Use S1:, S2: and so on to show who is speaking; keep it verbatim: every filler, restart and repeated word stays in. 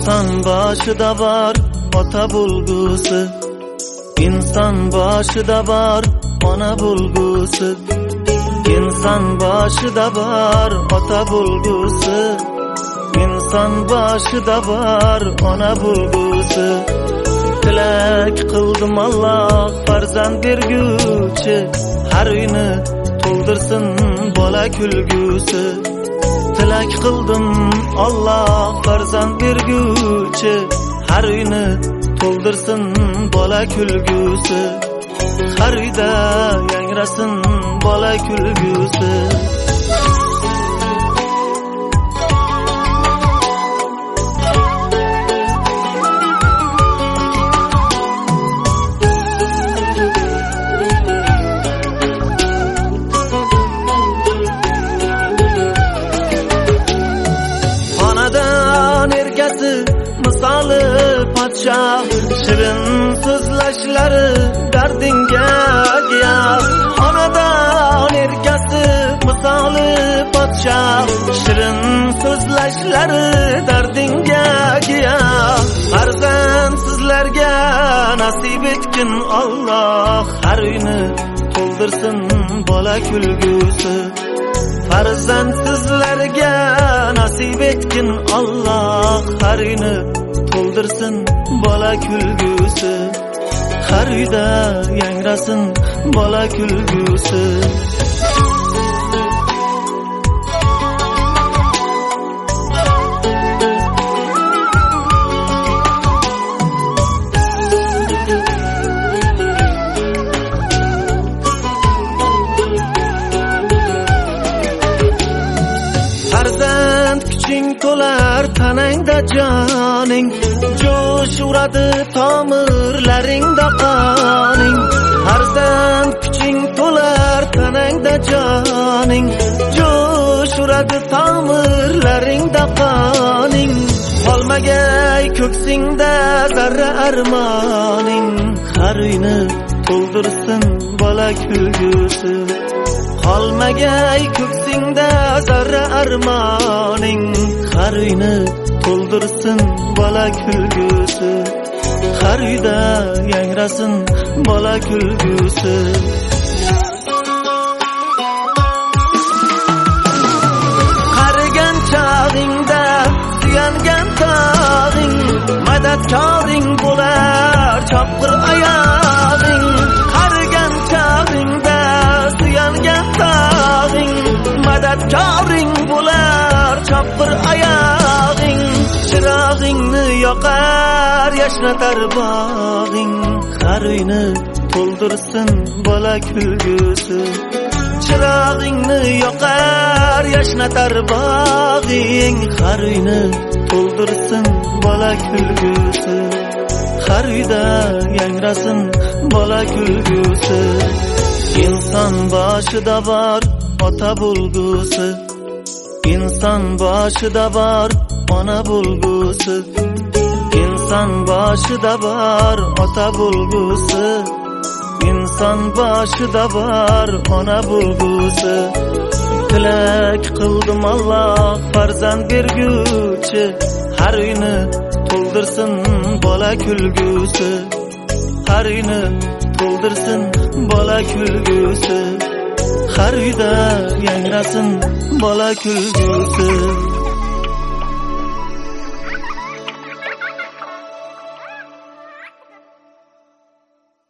S1: İnsan başıda var ota bulgusu, İnsan başıda var ona bulgusu, İnsan başıda var ota bulgusu, İnsan başıda var ona bulgusu. Tilak qildim Allah farzand berguvchi, har uyni to'ldirsin bola kulgusi. Tilak qildim Allah farzand berguvchi, har uyni to'ldirsin bola kulgusi. Har uyda yangrasin bola kulgusi. Misali podshoh, shirin so'zlashlari dardingga giyoh. Onadan erkasi misoli podshoh, shirin so'zlashlari dardingga giyoh. Farzandsizlarga nasib etgin Alloh, har uyni to'ldirsin bola kulgusi. Farzandsizlarga nasib etgin Alloh, har uyni to'ldirsin bola kulgusi. Har uyda yangrasin bola kulgusi. Farzand kuching to'lar tanangda joning, jo'sh uradi tomirlaringda qoning. Farzand kuching to'lar tanangda joning, jo'sh uradi tomirlaringda qoning. Qolmagay ko'ksingda zarra armoning, har uyni to'ldirsin bola kulgusi. Qolmagay ko'ksingda zarra armoning, har uyni to'ldirsin bola kulgusi. Har uyda yangrasin bola kulgusi. Qarigan chog'ingda suyangan tog'ing, madadkoring bo'lar chopqir oyog'ing. Qarigan chog'ingda suyangan tog'ing, madadkoring bo'lar chopqir oyog'ing. Chirog'ingni yoqar yashnatar bog'ing, har uyni to'ldirsin bola kulgusi. Chirog'ingni yoqar yashnatar bog'ing, har uyni to'ldirsin bola kulgusi. Har uyda yangrasin bola kulgusi. İnsan başıda var ota bulgusi, İnsan başıda var ona bulgusi. İnsan başıda var ota bulgusi, İnsan başıda var ona bulgusi. Tilak qildim Allah farzand berguvchi, har uyni to'ldirsin bola kulgusi. Har uyni to'ldirsin bola kulgusi. Har uyda yangrasin bola kulgusi.